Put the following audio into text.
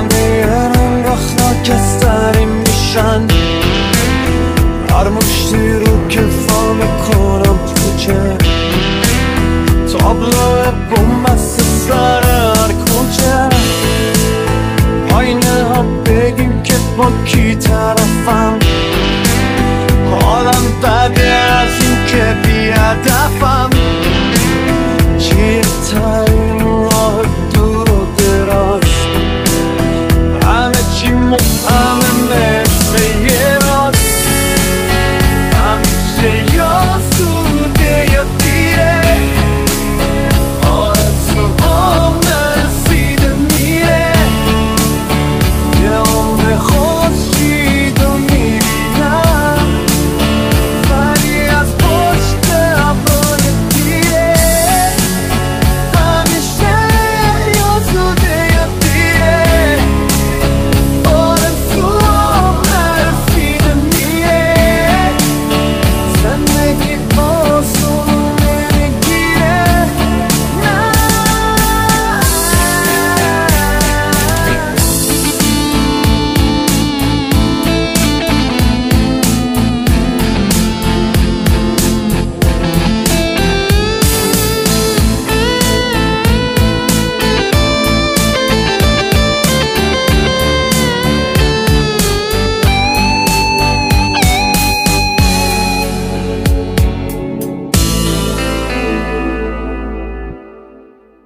همه رنگاختا که سریم میشن هر مشتی رو که فا میکنم کوچه تابلو بومست سر هر کوچه پایینه ها بگیم که با کی